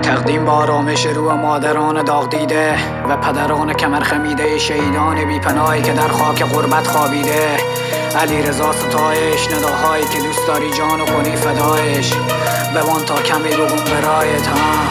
تقدیم با آرامش روح مادران داغ دیده و پدران کمر خمیده، شهیدان بی پناهی که در خاک غربت خوابیده. علی رضا ستایش، نداهایی که دوست داری جانو کنی فدایش، بمان تا کمی بگم برایت.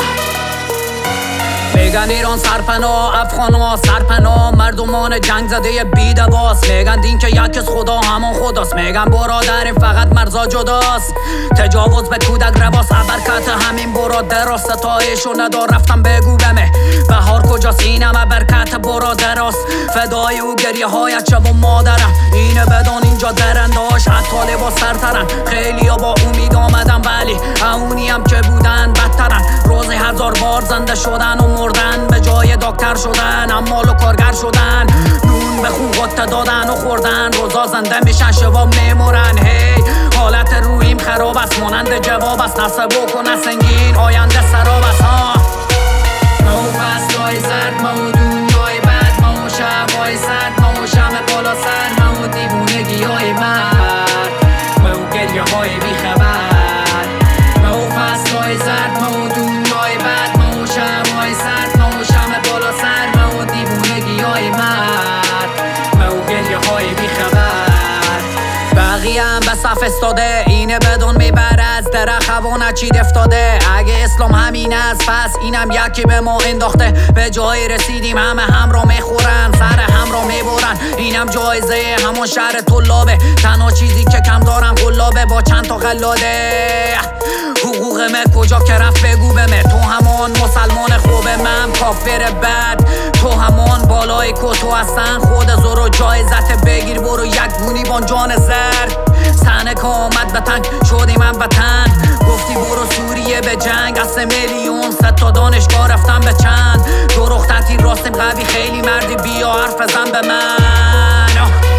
میگن ایران سرپناه، افغانا سرپناه، مردمان جنگ زده بی دواست. میگن دین که یکیست خدا همان خداست. میگن برادریم فقط مرزا جداست. تجاوز به کودک رواست، برکت همین برادر است. ستایشو ندار رفتم بگو بمه بهار کجاست، اینم برکت برادراست. فدای او گریه هایت شب و مادرم، اینه بدان اینجا درنداش حتی لباس سرترن. خیلی ها با امید آمدن ولی اونی هم که بودن بدترن. روزی 1000 بار زنده شدن و مردن، به جای دکتر شدن عمال و کارگر شدن. نون به خون قطه دادن و خوردن، روزا زنده میشن شبا میمورن. هی حالت روحیم خراب است، مانند جواب است. نسه بکنه سنگین آینده سراب است. ما و فصلای زرد، ما و دنیای بد، ما و شبای سرد، ما و شم بالا سر، ما و دیوونگی های مرد، ما و گریه های بیخبر. ما و فصلای زرد، ما و دنیای بد، ما و شبای سرد، ما و شم بالا سر، ما و دیوونگی های مرد، ما و گریه های بیخبر. بقیه هم به صف استاده، اینه بدون میبره از درخ هوا نچید افتاده. اگه اسلام همین است پس اینم یکی به ما انداخته. به جای رسیدیم همه هم را میخورن، سر هم را میبرن. اینم جایزه همون شهر طلابه، تنها چیزی که کم دارم قلابه با چند تا قلاده. حقوق من کجا که رفت بگو بمه، تو همان مسلمان خوبه من کافر بد. تو همان بالای کتو هستن، خود زورو جایزت بگیر برو یک گونی بان جان زرد. سنه که آمد به تنگ شدی من وطن، گفتی برو سوریه به جنگ. از 3 میلیون 3 تا دانشگاه رفتم به چند. دو رختتی راستیم قوی خیلی مردی، بیا حرف بزن به من.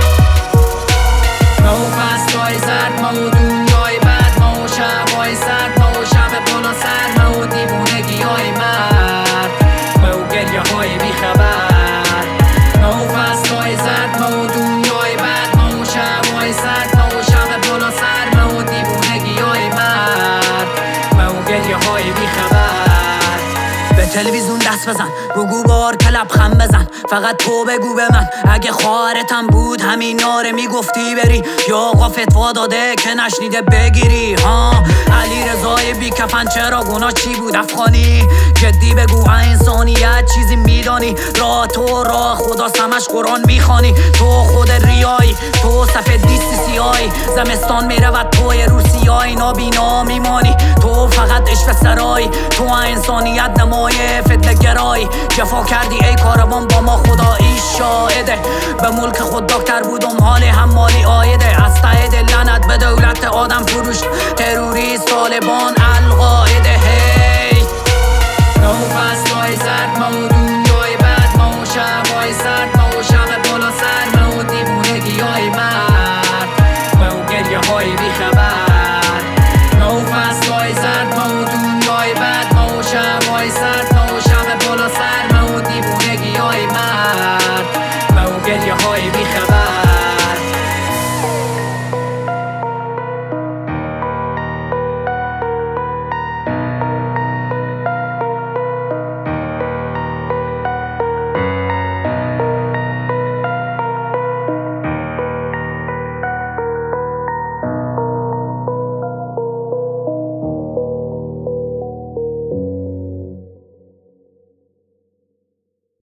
ما و فصلای زرد، ما و دنیای بد، ما و شبای سرد، ما و شب بالا سر، ما و دیوونگی های مرد، ما و گریه های بیخبر. ما و فصلای زرد، ما و دنیای بد، ما و شبای سرد، ما و شب بالا سر، ما و دیوونگی های مرد، ما و گریه های بیخبر. به تلویزیون دست بزن، بگو بار کلب خم بزن، فقط تو بگو به من اگه خواهرتم بود همین ناره میگفتی بری، یا آقا فتوا داده که نشنیده بگیری. علی رضای بی کفن چرا گناه چی بود؟ افغانی جدی بگو انسانیت چیزی میدانی؟ راه تو راه خدا سمش قرآن میخوانی. تو خود ریایی، تو سفید دیستی سیایی، زمستان میرود توی روسیایی نابینا میمانی. تو فقط عشق سرایی، تو انسانیت نمایه فتنه گرایی. جفا کردی ای کاروان با ما خدایی شاهده، به ملک خود دکتر بودم حال هم مالی آیده. از ته دل لعنت به دولت آدم فروش، تروریست طالبان